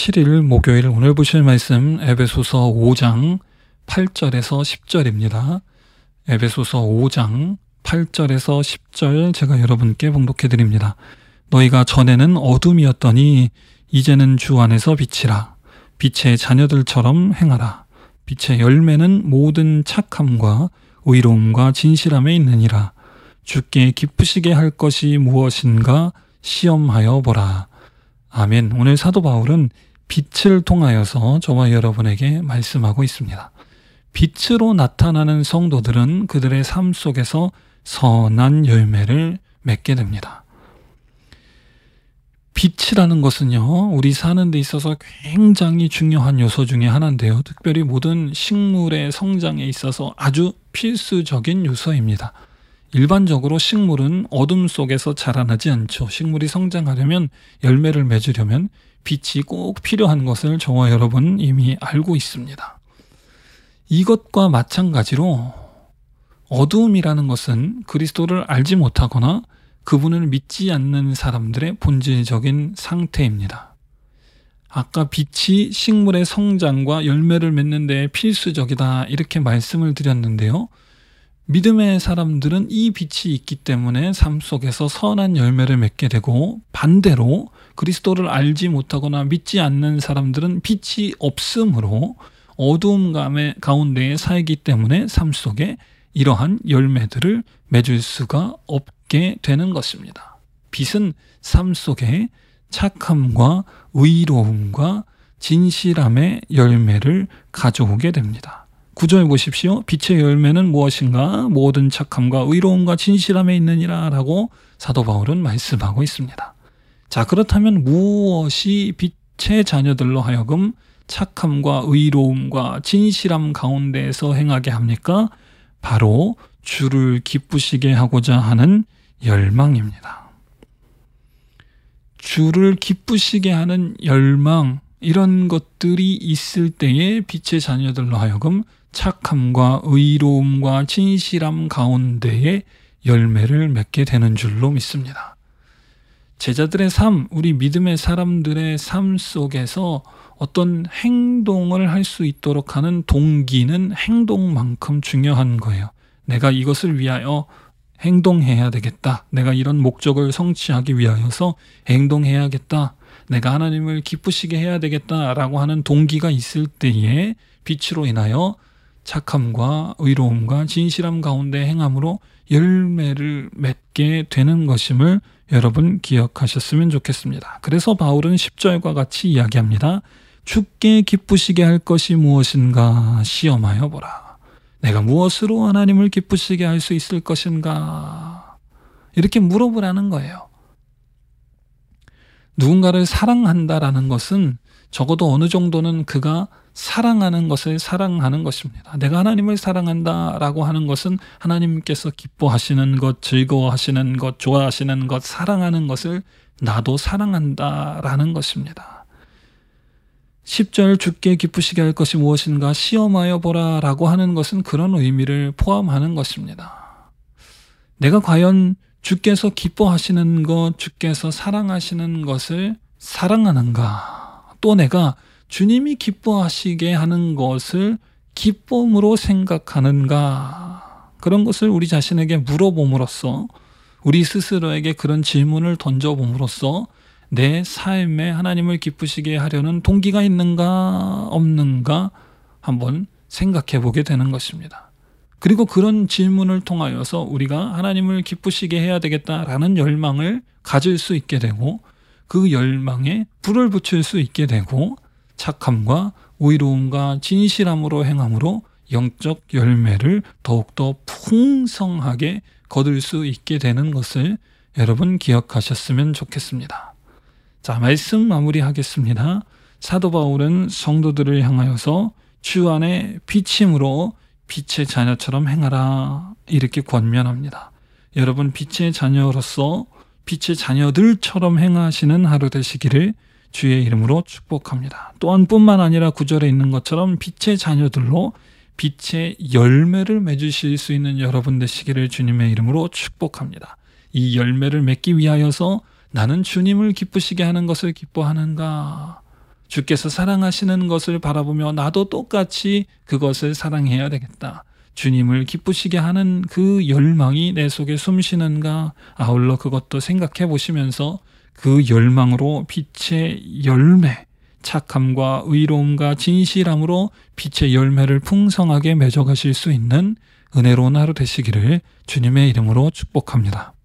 7일 목요일 오늘 보실 말씀 에베소서 5장 8절에서 10절입니다. 에베소서 5장 8절에서 10절 제가 여러분께 봉독해 드립니다. 너희가 전에는 어둠이었더니 이제는 주 안에서 빛이라. 빛의 자녀들처럼 행하라. 빛의 열매는 모든 착함과 의로움과 진실함에 있느니라. 주께 기쁘시게 할 것이 무엇인가 시험하여 보라. 아멘. 오늘 사도 바울은 빛을 통하여서 저와 여러분에게 말씀하고 있습니다. 빛으로 나타나는 성도들은 그들의 삶 속에서 선한 열매를 맺게 됩니다. 빛이라는 것은요, 우리 사는 데 있어서 굉장히 중요한 요소 중에 하나인데요. 특별히 모든 식물의 성장에 있어서 아주 필수적인 요소입니다. 일반적으로 식물은 어둠 속에서 자라나지 않죠. 식물이 성장하려면, 열매를 맺으려면 빛이 꼭 필요한 것을 저와 여러분 이미 알고 있습니다. 이것과 마찬가지로 어두움이라는 것은 그리스도를 알지 못하거나 그분을 믿지 않는 사람들의 본질적인 상태입니다. 아까 빛이 식물의 성장과 열매를 맺는 데 필수적이다 이렇게 말씀을 드렸는데요. 믿음의 사람들은 이 빛이 있기 때문에 삶 속에서 선한 열매를 맺게 되고, 반대로 그리스도를 알지 못하거나 믿지 않는 사람들은 빛이 없으므로 어두움 가운데에 살기 때문에 삶 속에 이러한 열매들을 맺을 수가 없게 되는 것입니다. 빛은 삶 속에 착함과 의로움과 진실함의 열매를 가져오게 됩니다. 9절 보십시오. 빛의 열매는 무엇인가? 모든 착함과 의로움과 진실함에 있느니라 라고 사도 바울은 말씀하고 있습니다. 자, 그렇다면 무엇이 빛의 자녀들로 하여금 착함과 의로움과 진실함 가운데에서 행하게 합니까? 바로 주를 기쁘시게 하고자 하는 열망입니다. 주를 기쁘시게 하는 열망, 이런 것들이 있을 때에 빛의 자녀들로 하여금 착함과 의로움과 진실함 가운데에 열매를 맺게 되는 줄로 믿습니다. 제자들의 삶, 우리 믿음의 사람들의 삶 속에서 어떤 행동을 할 수 있도록 하는 동기는 행동만큼 중요한 거예요. 내가 이것을 위하여 행동해야 되겠다. 내가 이런 목적을 성취하기 위하여서 행동해야겠다. 내가 하나님을 기쁘시게 해야 되겠다라고 하는 동기가 있을 때에 빛으로 인하여 착함과 의로움과 진실함 가운데 행함으로 열매를 맺게 되는 것임을 여러분 기억하셨으면 좋겠습니다. 그래서 바울은 10절과 같이 이야기합니다. 주께 기쁘시게 할 것이 무엇인가 시험하여 보라. 내가 무엇으로 하나님을 기쁘시게 할 수 있을 것인가? 이렇게 물어보라는 거예요. 누군가를 사랑한다라는 것은 적어도 어느 정도는 그가 사랑하는 것을 사랑하는 것입니다. 내가 하나님을 사랑한다라고 하는 것은 하나님께서 기뻐하시는 것, 즐거워하시는 것, 좋아하시는 것, 사랑하는 것을 나도 사랑한다라는 것입니다. 10절 주께 기쁘시게 할 것이 무엇인가 시험하여 보라 라고 하는 것은 그런 의미를 포함하는 것입니다. 내가 과연 주께서 기뻐하시는 것, 주께서 사랑하시는 것을 사랑하는가? 또 내가 주님이 기뻐하시게 하는 것을 기쁨으로 생각하는가? 그런 것을 우리 자신에게 물어봄으로써, 우리 스스로에게 그런 질문을 던져봄으로써 내 삶에 하나님을 기쁘시게 하려는 동기가 있는가 없는가 한번 생각해 보게 되는 것입니다. 그리고 그런 질문을 통하여서 우리가 하나님을 기쁘시게 해야 되겠다라는 열망을 가질 수 있게 되고, 그 열망에 불을 붙일 수 있게 되고, 착함과 의로움과 진실함으로 행함으로 영적 열매를 더욱더 풍성하게 거둘 수 있게 되는 것을 여러분 기억하셨으면 좋겠습니다. 자, 말씀 마무리하겠습니다. 사도 바울은 성도들을 향하여서 주 안에 빛임으로 빛의 자녀처럼 행하라 이렇게 권면합니다. 여러분 빛의 자녀로서 빛의 자녀들처럼 행하시는 하루 되시기를 주의 이름으로 축복합니다. 또한 뿐만 아니라 9절에 있는 것처럼 빛의 자녀들로 빛의 열매를 맺으실 수 있는 여러분 되시기를 주님의 이름으로 축복합니다. 이 열매를 맺기 위하여서 나는 주님을 기쁘시게 하는 것을 기뻐하는가? 주께서 사랑하시는 것을 바라보며 나도 똑같이 그것을 사랑해야 되겠다. 주님을 기쁘시게 하는 그 열망이 내 속에 숨쉬는가, 아울러 그것도 생각해 보시면서 그 열망으로 빛의 열매, 착함과 의로움과 진실함으로 빛의 열매를 풍성하게 맺어가실 수 있는 은혜로운 하루 되시기를 주님의 이름으로 축복합니다.